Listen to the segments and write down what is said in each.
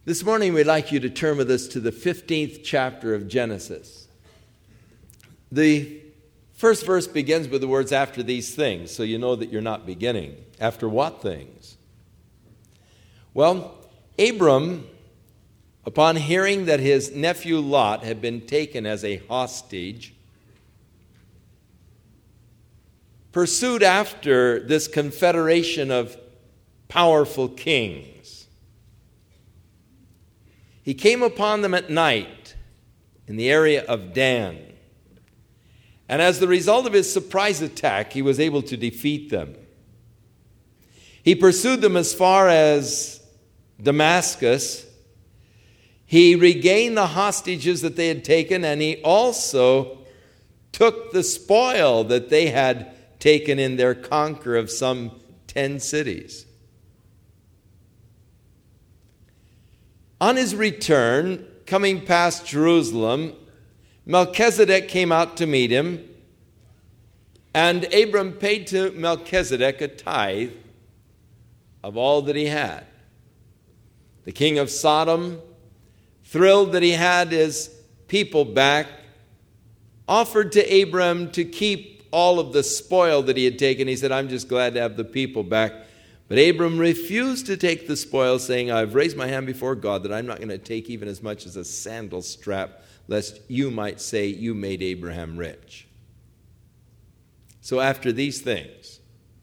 This morning we'd like you to turn with us to the 15th chapter of Genesis. The first verse begins with the words, "after these things," so you know that you're not beginning. After what things? Well, Abram, upon hearing that his nephew Lot had been taken as a hostage, pursued after this confederation of powerful kings. He came upon them at night in the area of Dan. And as the result of his surprise attack, he was able to defeat them. He pursued them as far as Damascus. He regained the hostages that they had taken, and he also took the spoil that they had taken in their conquer of some 10 cities. On his return, coming past Jerusalem, Melchizedek came out to meet him, and Abram paid to Melchizedek a tithe of all that he had. The king of Sodom, thrilled that he had his people back, offered to Abram to keep all of the spoil that he had taken. He said, "I'm just glad to have the people back." But Abram refused to take the spoil, saying, "I've raised my hand before God that I'm not going to take even as much as a sandal strap, lest you might say you made Abraham rich." So after these things,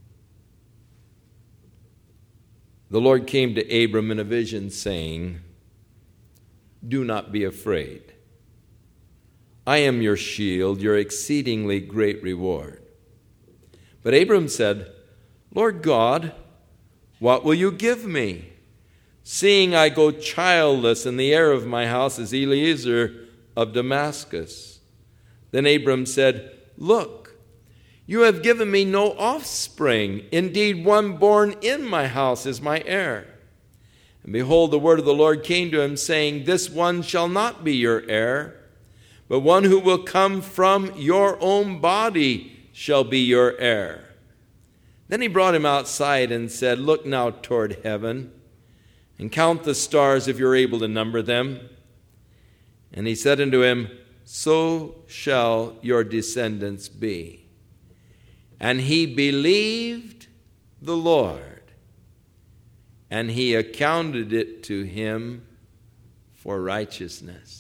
the Lord came to Abram in a vision, saying, "Do not be afraid. I am your shield, your exceedingly great reward." But Abram said, "Lord God, what will you give me, seeing I go childless, and the heir of my house is Eliezer of Damascus?" Then Abram said, "Look, you have given me no offspring. Indeed, one born in my house is my heir." And behold, the word of the Lord came to him, saying, "This one shall not be your heir, but one who will come from your own body shall be your heir." Then he brought him outside and said, "Look now toward heaven, and count the stars if you're able to number them." And he said unto him, "So shall your descendants be." And he believed the Lord, and he accounted it to him for righteousness.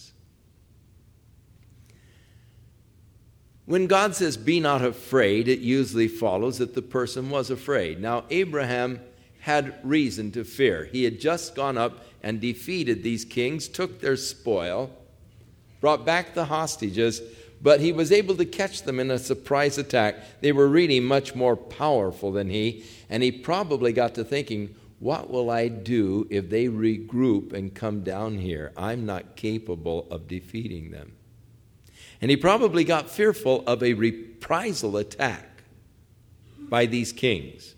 When God says, "Be not afraid," it usually follows that the person was afraid. Now, Abraham had reason to fear. He had just gone up and defeated these kings, took their spoil, brought back the hostages, but he was able to catch them in a surprise attack. They were really much more powerful than he, and he probably got to thinking, what will I do if they regroup and come down here? I'm not capable of defeating them. And he probably got fearful of a reprisal attack by these kings.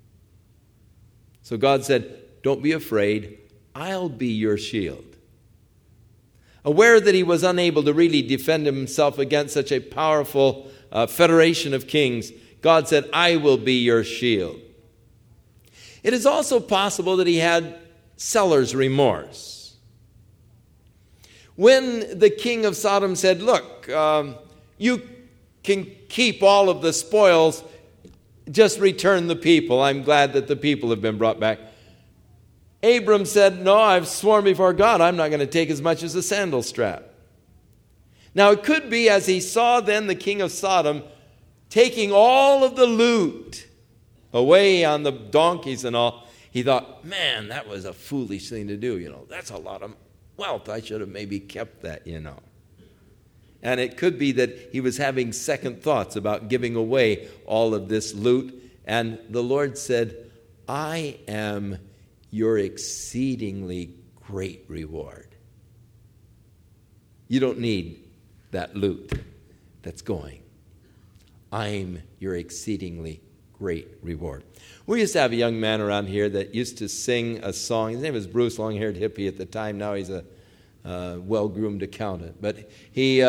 So God said, "Don't be afraid, I'll be your shield." Aware that he was unable to really defend himself against such a powerful federation of kings, God said, "I will be your shield." It is also possible that he had seller's remorse. When the king of Sodom said, "Look, you can keep all of the spoils, just return the people. I'm glad that the people have been brought back." Abram said, "No, I've sworn before God, I'm not going to take as much as a sandal strap." Now it could be as he saw then the king of Sodom taking all of the loot away on the donkeys and all, he thought, "Man, that was a foolish thing to do. That's a lot of wealth. I should have maybe kept that, And it could be that he was having second thoughts about giving away all of this loot. And the Lord said, "I am your exceedingly great reward." You don't need that loot that's going. I'm your exceedingly great reward. We used to have a young man around here that used to sing a song. His name was Bruce, long-haired hippie at the time. Now he's a well-groomed accountant. But he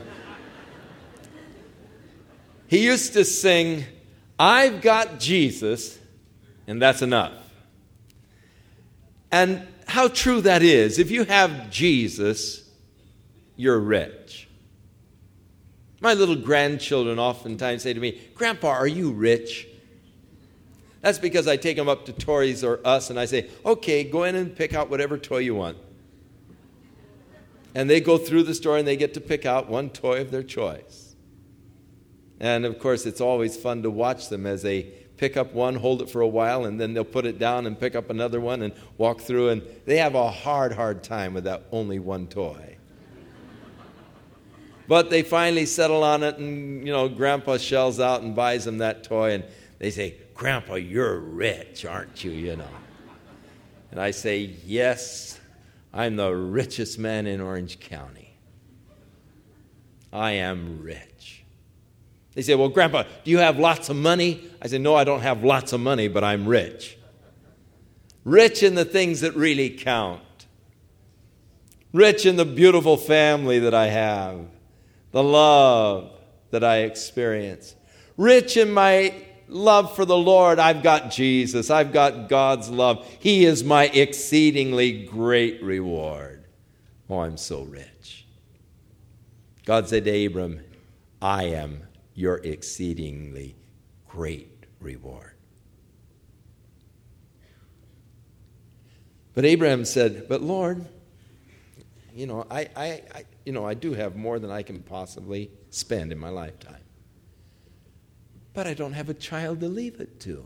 used to sing, "I've got Jesus, and that's enough." And how true that is. If you have Jesus, you're rich. My little grandchildren oftentimes say to me, Grandpa, are you rich? That's because I take them up to Toys R Us and I say, okay, go in and pick out whatever toy you want. And they go through the store and they get to pick out one toy of their choice. And of course, it's always fun to watch them as they pick up one, hold it for a while, and then they'll put it down and pick up another one and walk through. And they have a hard time with that only one toy. But they finally settle on it, and, Grandpa shells out and buys them that toy. And they say, Grandpa, you're rich, aren't you, And I say, yes, I'm the richest man in Orange County. I am rich. They say, well, Grandpa, do you have lots of money? I say, no, I don't have lots of money, but I'm rich. Rich in the things that really count. Rich in the beautiful family that I have. The love that I experience. Rich in my love for the Lord. I've got Jesus. I've got God's love. He is my exceedingly great reward. Oh, I'm so rich. God said to Abram, I am your exceedingly great reward. But Abraham said, but Lord, I do have more than I can possibly spend in my lifetime. But I don't have a child to leave it to.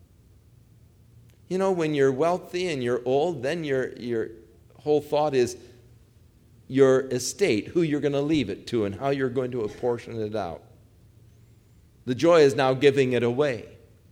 When you're wealthy and you're old, then your whole thought is your estate, who you're going to leave it to and how you're going to apportion it out. The joy is now giving it away.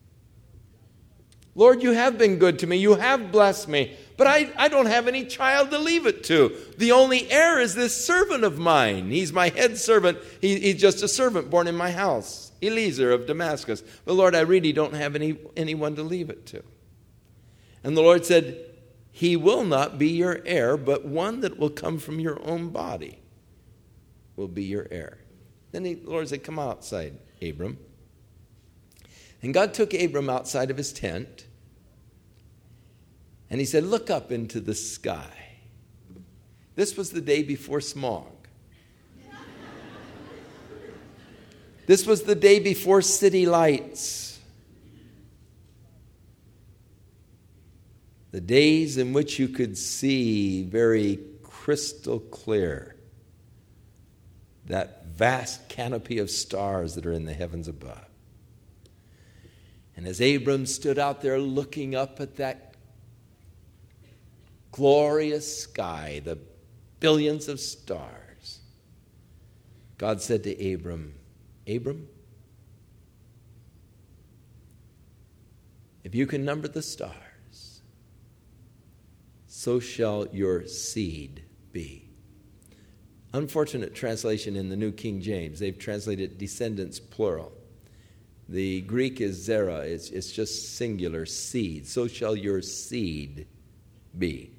Lord, you have been good to me. You have blessed me. But I don't have any child to leave it to. The only heir is this servant of mine. He's my head servant. He's just a servant born in my house, Eliezer of Damascus. But Lord, I really don't have anyone to leave it to. And the Lord said, he will not be your heir, but one that will come from your own body will be your heir. Then the Lord said, come outside, Abram. And God took Abram outside of his tent. And he said, look up into the sky. This was the day before smog. This was the day before city lights. The days in which you could see very crystal clear that vast canopy of stars that are in the heavens above. And as Abram stood out there looking up at that glorious sky, the billions of stars, God said to Abram, Abram, if you can number the stars, so shall your seed be. Unfortunate translation in the New King James. They've translated descendants plural. The Greek is zera. It's just singular, seed. So shall your seed be.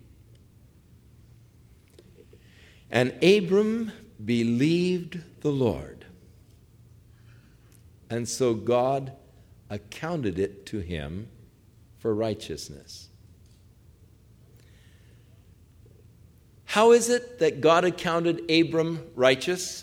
And Abram believed the Lord. And so God accounted it to him for righteousness. How is it that God accounted Abram righteous?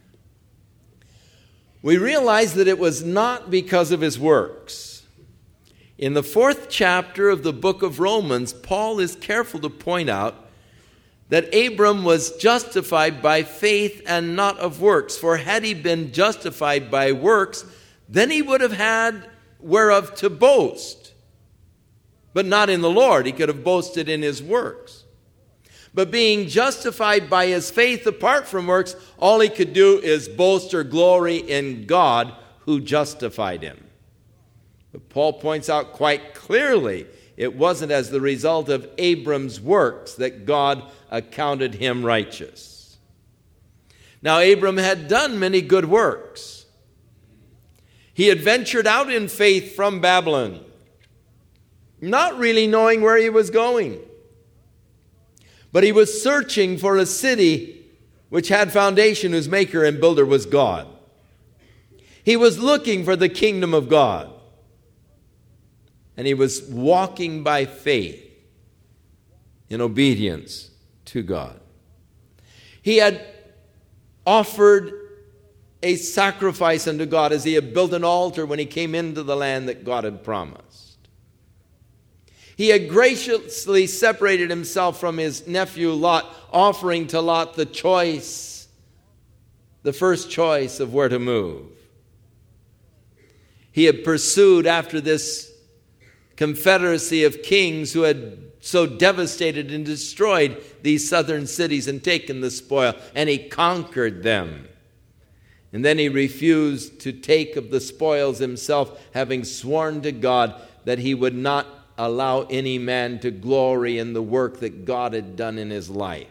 We realize that it was not because of his works. In the 4th chapter of the book of Romans, Paul is careful to point out that Abram was justified by faith and not of works. For had he been justified by works, then he would have had whereof to boast. But not in the Lord. He could have boasted in his works. But being justified by his faith apart from works, all he could do is boast or glory in God who justified him. But Paul points out quite clearly it wasn't as the result of Abram's works that God accounted him righteous. Now, Abram had done many good works. He had ventured out in faith from Babylon, not really knowing where he was going. But he was searching for a city which had foundation, whose maker and builder was God. He was looking for the kingdom of God. And he was walking by faith in obedience to God. He had offered a sacrifice unto God as he had built an altar when he came into the land that God had promised. He had graciously separated himself from his nephew Lot, offering to Lot the first choice of where to move. He had pursued after this confederacy of kings who had so devastated and destroyed these southern cities and taken the spoil, and he conquered them. And then he refused to take of the spoils himself, having sworn to God that he would not allow any man to glory in the work that God had done in his life.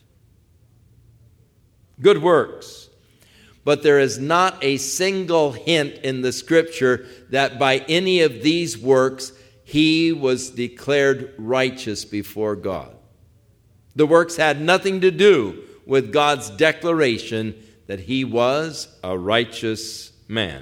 Good works. But there is not a single hint in the Scripture that by any of these works he was declared righteous before God. The works had nothing to do with God's declaration that he was a righteous man.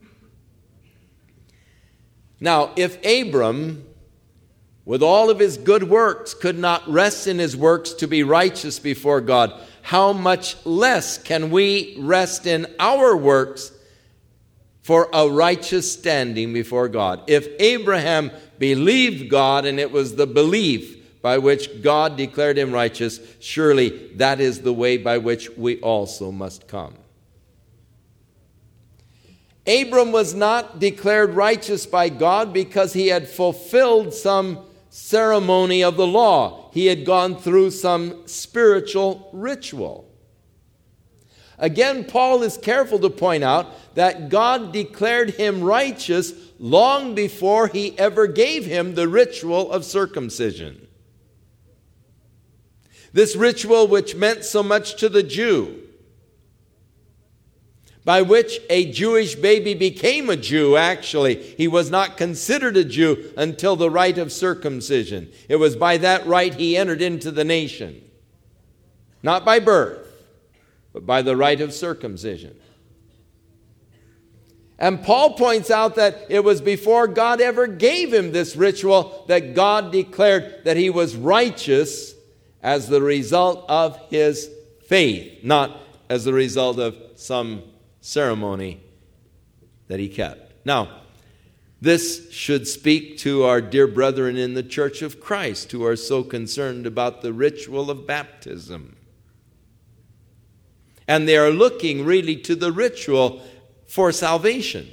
Now, if Abram, with all of his good works, could not rest in his works to be righteous before God, how much less can we rest in our works for a righteous standing before God? If Abraham believed God and it was the belief by which God declared him righteous, surely that is the way by which we also must come. Abram was not declared righteous by God because he had fulfilled some ceremony of the law. He had gone through some spiritual ritual. Again, Paul is careful to point out that God declared him righteous long before he ever gave him the ritual of circumcision. This ritual which meant so much to the Jew, by which a Jewish baby became a Jew, actually. He was not considered a Jew until the rite of circumcision. It was by that rite he entered into the nation. Not by birth, but by the rite of circumcision. And Paul points out that it was before God ever gave him this ritual that God declared that he was righteous as the result of his faith, not as the result of some ceremony that he kept. Now, this should speak to our dear brethren in the Church of Christ who are so concerned about the ritual of baptism. And they are looking really to the ritual for salvation.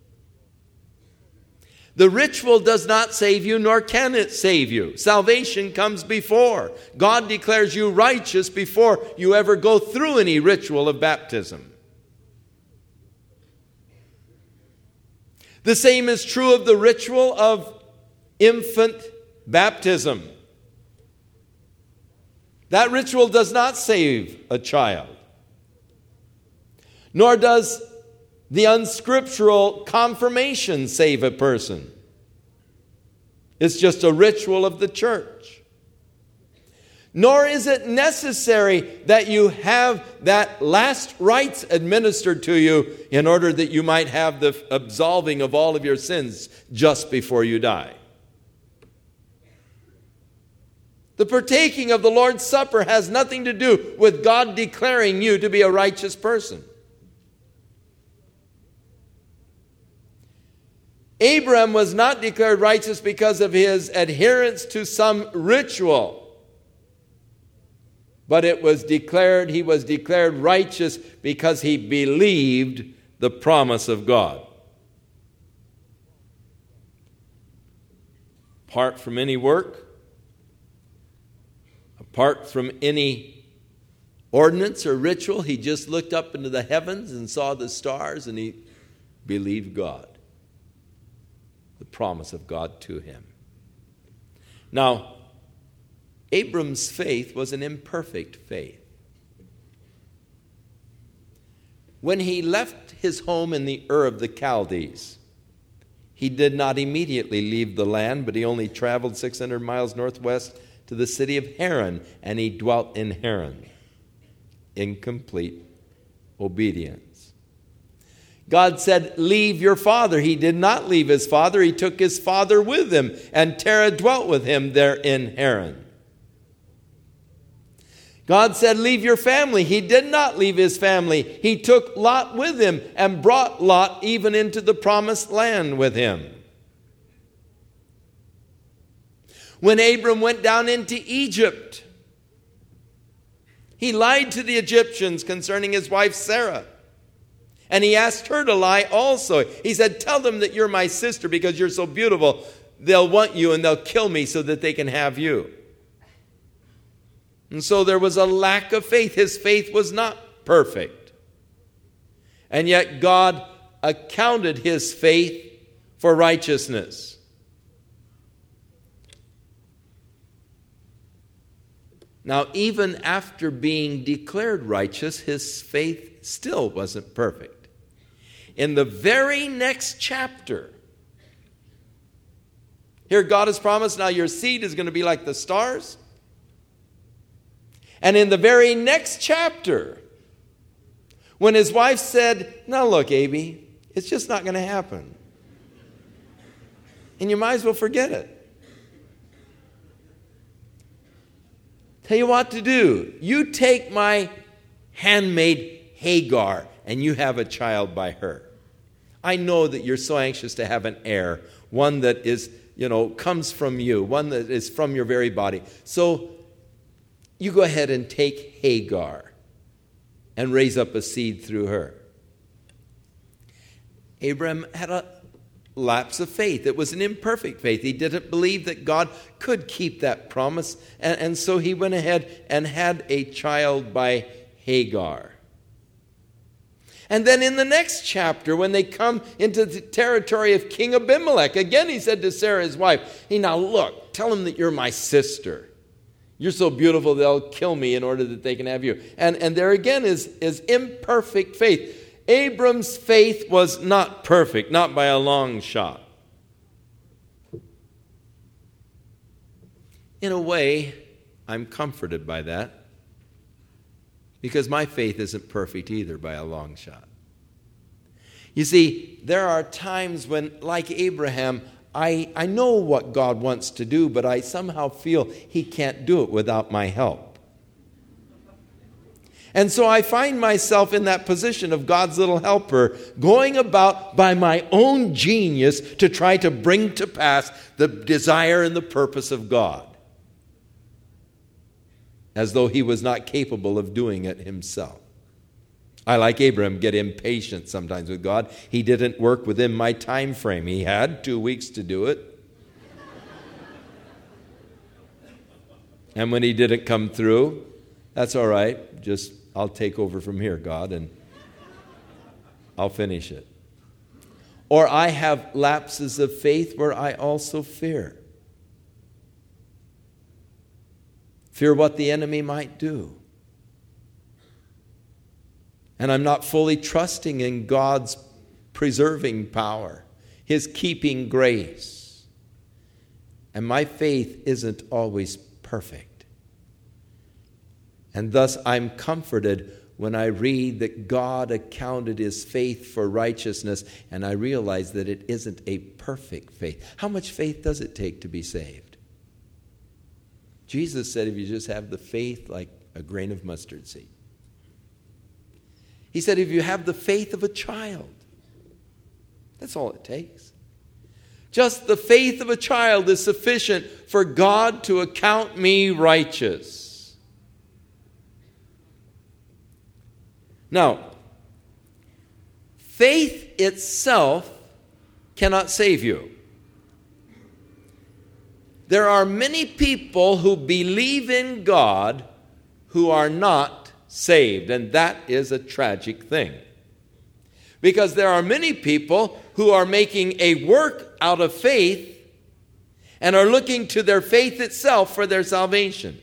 The ritual does not save you, nor can it save you. Salvation comes before. God declares you righteous before you ever go through any ritual of baptism. The same is true of the ritual of infant baptism. That ritual does not save a child, nor does the unscriptural confirmation save a person. It's just a ritual of the church. Nor is it necessary that you have that last rites administered to you in order that you might have the absolving of all of your sins just before you die. The partaking of the Lord's Supper has nothing to do with God declaring you to be a righteous person. Abraham was not declared righteous because of his adherence to some ritual. But he was declared righteous because he believed the promise of God. Apart from any work, apart from any ordinance or ritual, he just looked up into the heavens and saw the stars and he believed God, the promise of God to him. Now, Abram's faith was an imperfect faith. When he left his home in the Ur of the Chaldees, he did not immediately leave the land, but he only traveled 600 miles northwest to the city of Haran, and he dwelt in Haran in complete obedience. God said, "Leave your father." He did not leave his father. He took his father with him, and Terah dwelt with him there in Haran. God said, leave your family. He did not leave his family. He took Lot with him and brought Lot even into the promised land with him. When Abram went down into Egypt, he lied to the Egyptians concerning his wife Sarah. And he asked her to lie also. He said, tell them that you're my sister because you're so beautiful. They'll want you and they'll kill me so that they can have you. And so there was a lack of faith. His faith was not perfect. And yet God accounted his faith for righteousness. Now, even after being declared righteous, his faith still wasn't perfect. In the very next chapter, here God has promised, now your seed is going to be like the stars. And in the very next chapter, when his wife said, now look, Abby, it's just not going to happen. And you might as well forget it. Tell you what to do. You take my handmaid Hagar and you have a child by her. I know that you're so anxious to have an heir, one that is, comes from you, one that is from your very body. So you go ahead and take Hagar and raise up a seed through her. Abraham had a lapse of faith. It was an imperfect faith. He didn't believe that God could keep that promise. And so he went ahead and had a child by Hagar. And then in the next chapter, when they come into the territory of King Abimelech, again he said to Sarah, his wife, hey, now look, tell him that you're my sister. You're so beautiful, they'll kill me in order that they can have you. And there again is imperfect faith. Abram's faith was not perfect, not by a long shot. In a way, I'm comforted by that, because my faith isn't perfect either by a long shot. You see, there are times when, like Abraham, I know what God wants to do, but I somehow feel he can't do it without my help. And so I find myself in that position of God's little helper, going about by my own genius to try to bring to pass the desire and the purpose of God, as though he was not capable of doing it himself. I, like Abraham, get impatient sometimes with God. He didn't work within my time frame. He had 2 weeks to do it. And when he didn't come through, that's all right. I'll take over from here, God, and I'll finish it. Or I have lapses of faith where I also fear. Fear what the enemy might do. And I'm not fully trusting in God's preserving power, his keeping grace. And my faith isn't always perfect. And thus I'm comforted when I read that God accounted his faith for righteousness, and I realize that it isn't a perfect faith. How much faith does it take to be saved? Jesus said if you just have the faith like a grain of mustard seed. He said if you have the faith of a child, that's all it takes. Just the faith of a child is sufficient for God to account me righteous. Now, faith itself cannot save you. There are many people who believe in God who are not saved, and that is a tragic thing. Because there are many people who are making a work out of faith and are looking to their faith itself for their salvation.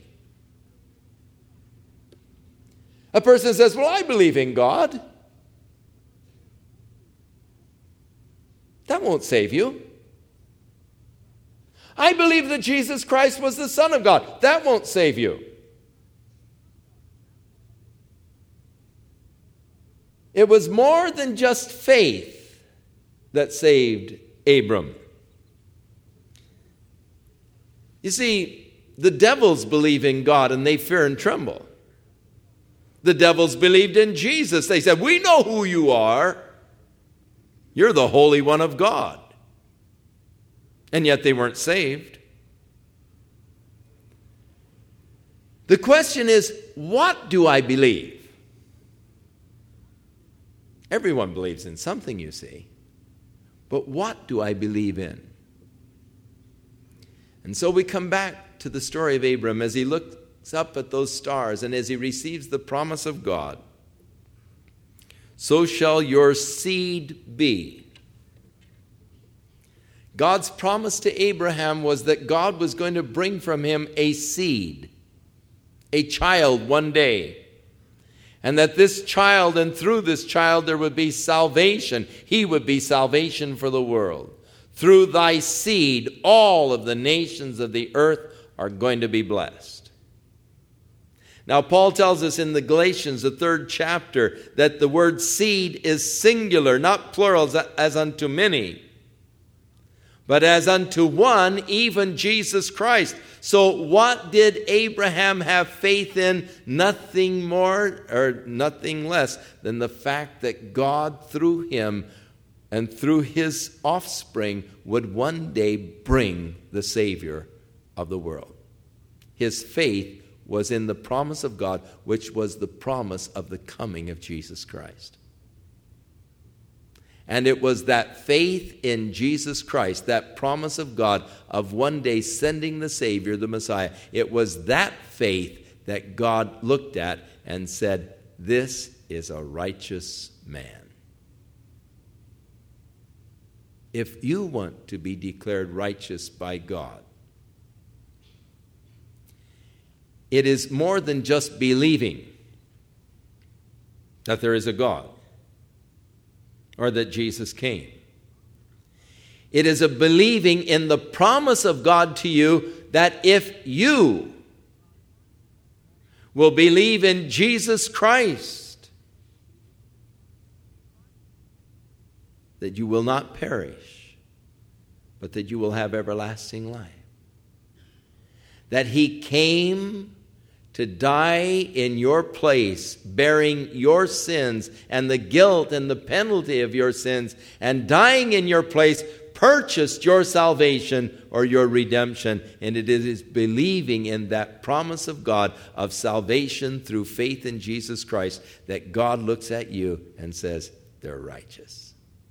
A person says, well, I believe in God. That won't save you. I believe that Jesus Christ was the Son of God. That won't save you. It was more than just faith that saved Abram. You see, the devils believe in God and they fear and tremble. The devils believed in Jesus. They said, we know who you are. You're the Holy One of God. And yet they weren't saved. The question is, what do I believe? Everyone believes in something, you see. But what do I believe in? And so we come back to the story of Abram as he looks up at those stars and as he receives the promise of God. So shall your seed be. God's promise to Abraham was that God was going to bring from him a seed, a child one day. And that this child, and through this child, there would be salvation. He would be salvation for the world. Through thy seed, all of the nations of the earth are going to be blessed. Now, Paul tells us in the Galatians, the 3rd chapter, that the word seed is singular, not plural, as unto many, but as unto one, even Jesus Christ. So what did Abraham have faith in? Nothing more or nothing less than the fact that God, through him and through his offspring, would one day bring the Savior of the world. His faith was in the promise of God, which was the promise of the coming of Jesus Christ. And it was that faith in Jesus Christ, that promise of God of one day sending the Savior, the Messiah, it was that faith that God looked at and said, this is a righteous man. If you want to be declared righteous by God, it is more than just believing that there is a God or that Jesus came. It is a believing in the promise of God to you that if you will believe in Jesus Christ, that you will not perish, but that you will have everlasting life. That he came to die in your place, bearing your sins and the guilt and the penalty of your sins, and dying in your place purchased your salvation or your redemption. And it is believing in that promise of God of salvation through faith in Jesus Christ that God looks at you and says, they're righteous.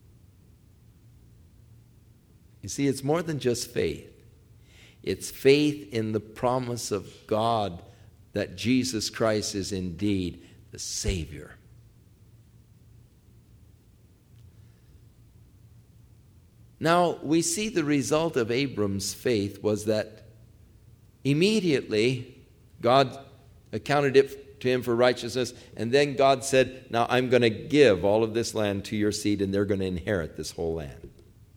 You see, it's more than just faith. It's faith in the promise of God that Jesus Christ is indeed the Savior. Now, we see the result of Abram's faith was that immediately God accounted it to him for righteousness, and then God said, now I'm going to give all of this land to your seed, and they're going to inherit this whole land.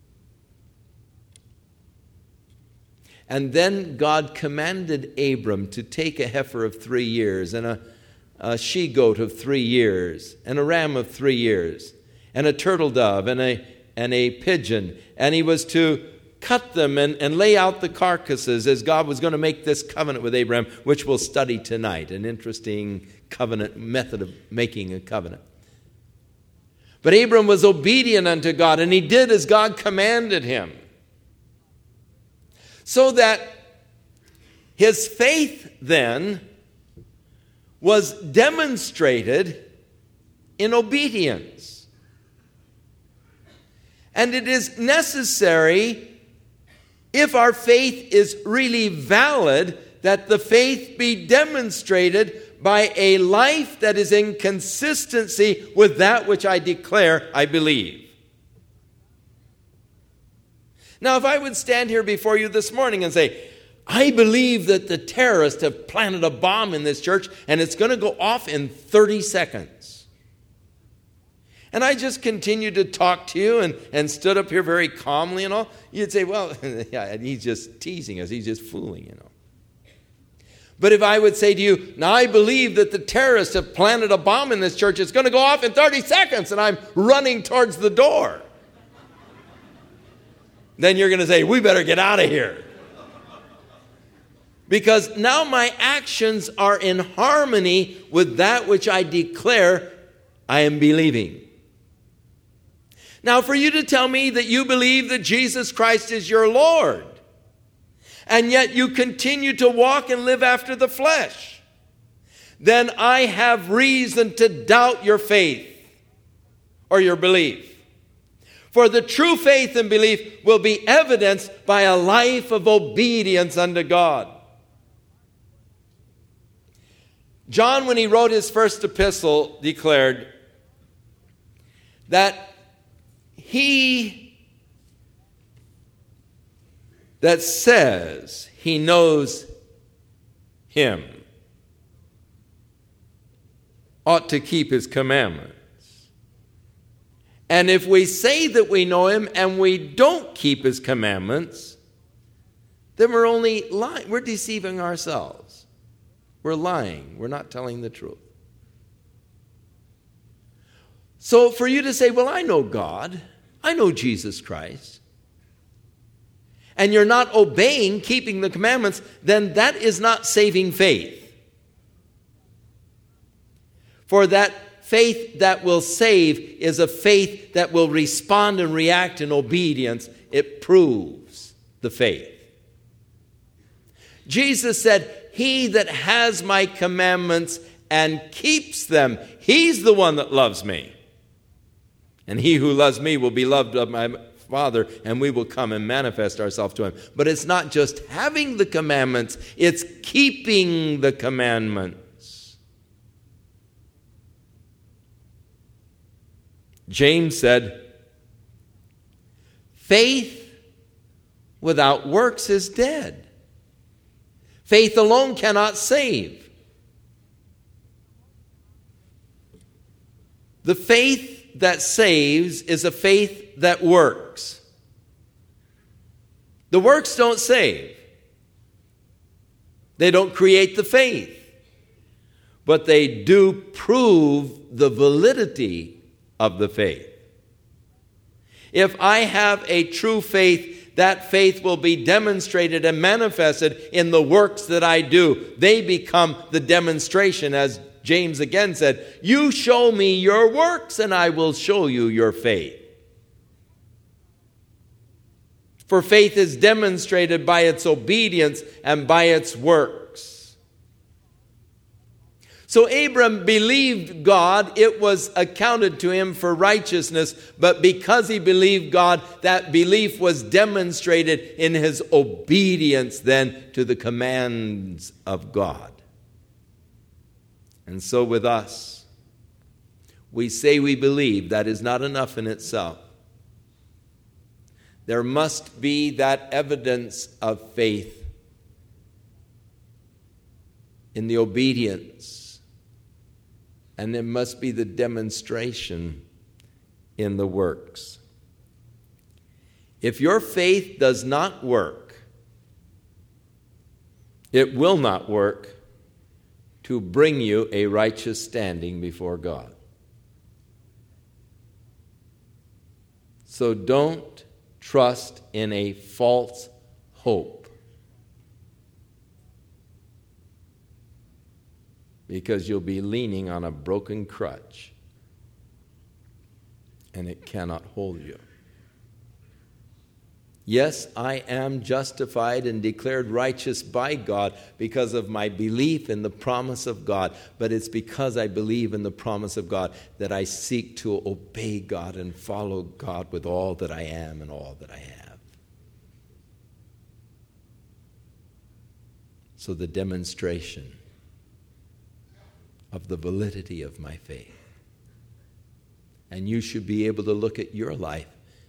And then God commanded Abram to take a heifer of 3 years and a she-goat of 3 years and a ram of 3 years and a turtle dove and a pigeon. And he was to cut them and lay out the carcasses as God was going to make this covenant with Abraham, which we'll study tonight, an interesting covenant method of making a covenant. But Abram was obedient unto God, and he did as God commanded him. So that his faith then was demonstrated in obedience. And it is necessary, if our faith is really valid, that the faith be demonstrated by a life that is in consistency with that which I declare I believe. Now, if I would stand here before you this morning and say, I believe that the terrorists have planted a bomb in this church and it's going to go off in 30 seconds. And I just continued to talk to you and stood up here very calmly and all, you'd say, well, yeah, he's just teasing us. He's just fooling, you know. But if I would say to you, now I believe that the terrorists have planted a bomb in this church, it's going to go off in 30 seconds, and I'm running towards the door. Then you're going to say, we better get out of here. Because now my actions are in harmony with that which I declare I am believing. Now, for you to tell me that you believe that Jesus Christ is your Lord, and yet you continue to walk and live after the flesh, then I have reason to doubt your faith or your belief. For the true faith and belief will be evidenced by a life of obedience unto God. John, when he wrote his first epistle, declared that he that says he knows him ought to keep his commandments. And if we say that we know him and we don't keep his commandments, then we're only lying. We're deceiving ourselves. We're lying. We're not telling the truth. So for you to say, well, I know God, I know Jesus Christ, and you're not obeying, keeping the commandments, then that is not saving faith. For that faith that will save is a faith that will respond and react in obedience. It proves the faith. Jesus said, he that has my commandments and keeps them, he's the one that loves me. And he who loves me will be loved of my Father, and we will come and manifest ourselves to him. But it's not just having the commandments, it's keeping the commandments. James said, faith without works is dead. Faith alone cannot save. The faith that saves is a faith that works. The works don't save. They don't create the faith. But they do prove the validity of the faith. If I have a true faith, that faith will be demonstrated and manifested in the works that I do. They become the demonstration, as James again said, you show me your works and I will show you your faith. For faith is demonstrated by its obedience and by its works. So Abram believed God, it was accounted to him for righteousness, but because he believed God, that belief was demonstrated in his obedience then to the commands of God. And so with us, we say we believe. That is not enough in itself. There must be that evidence of faith in the obedience. And there must be the demonstration in the works. If your faith does not work, it will not work to bring you a righteous standing before God. So don't trust in a false hope, because you'll be leaning on a broken crutch and it cannot hold you. Yes, I am justified and declared righteous by God because of my belief in the promise of God. But it's because I believe in the promise of God that I seek to obey God and follow God with all that I am and all that I have. So the demonstration of the validity of my faith. And you should be able to look at your life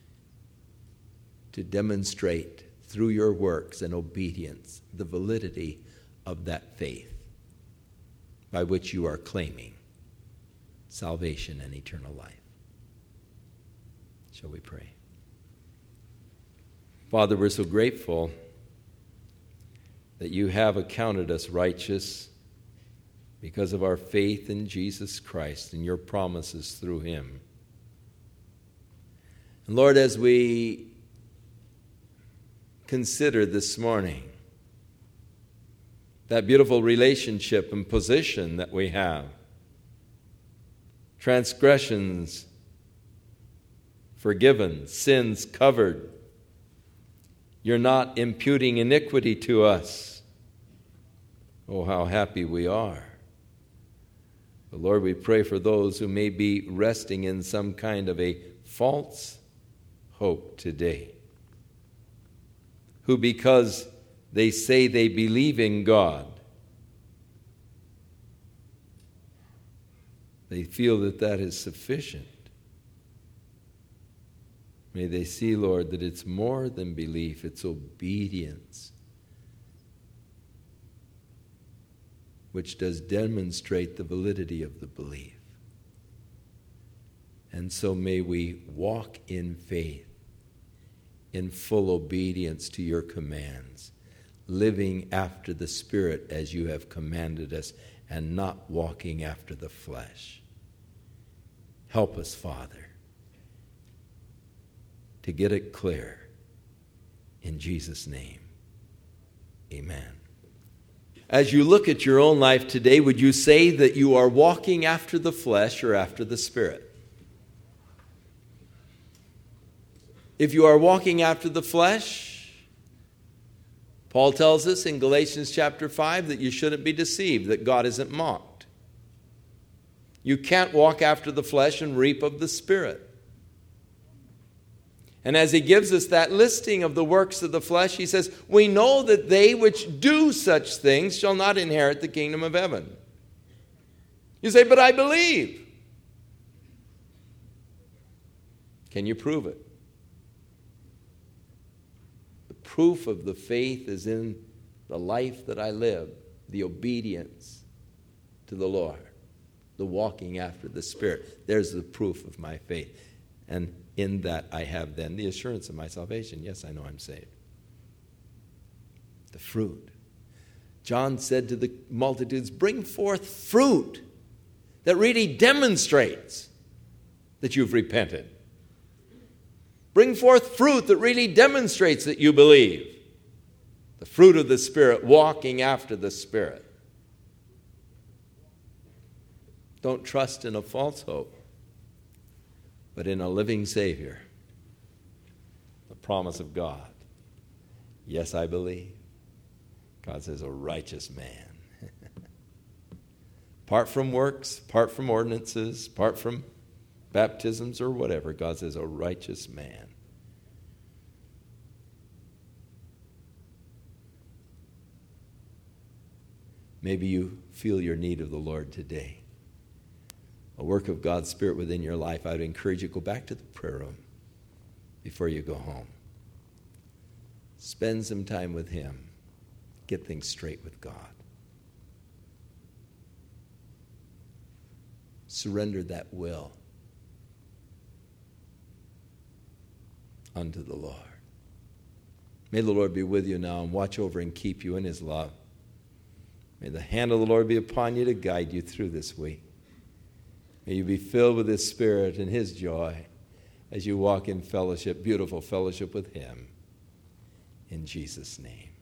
to demonstrate through your works and obedience the validity of that faith by which you are claiming salvation and eternal life. Shall we pray? Father, we're so grateful that you have accounted us righteous because of our faith in Jesus Christ and your promises through him. And Lord, as we consider this morning that beautiful relationship and position that we have. Transgressions forgiven, sins covered. You're not imputing iniquity to us. Oh, how happy we are. But Lord, we pray for those who may be resting in some kind of a false hope today, who because they say they believe in God, they feel that that is sufficient. May they see, Lord, that it's more than belief, it's obedience, which does demonstrate the validity of the belief. And so may we walk in faith, in full obedience to your commands, living after the Spirit as you have commanded us, and not walking after the flesh. Help us, Father, to get it clear. In Jesus' name, amen. As you look at your own life today, would you say that you are walking after the flesh or after the Spirit? If you are walking after the flesh, Paul tells us in Galatians chapter 5 that you shouldn't be deceived, that God isn't mocked. You can't walk after the flesh and reap of the Spirit. And as he gives us that listing of the works of the flesh, he says, we know that they which do such things shall not inherit the kingdom of heaven. You say, but I believe. Can you prove it? The proof of the faith is in the life that I live, the obedience to the Lord, the walking after the Spirit. There's the proof of my faith. And in that I have then the assurance of my salvation. Yes, I know I'm saved. The fruit. John said to the multitudes, bring forth fruit that really demonstrates that you've repented. Bring forth fruit that really demonstrates that you believe. The fruit of the Spirit, walking after the Spirit. Don't trust in a false hope, but in a living Savior. The promise of God. Yes, I believe. God says, a righteous man. Apart from works, apart from ordinances, apart from baptisms or whatever, God says, a righteous man. Maybe you feel your need of the Lord today. A work of God's Spirit within your life. I would encourage you to go back to the prayer room before you go home. Spend some time with Him. Get things straight with God. Surrender that will unto the Lord. May the Lord be with you now and watch over and keep you in His love. May the hand of the Lord be upon you to guide you through this week. May you be filled with His Spirit and His joy as you walk in fellowship, beautiful fellowship with Him. In Jesus' name.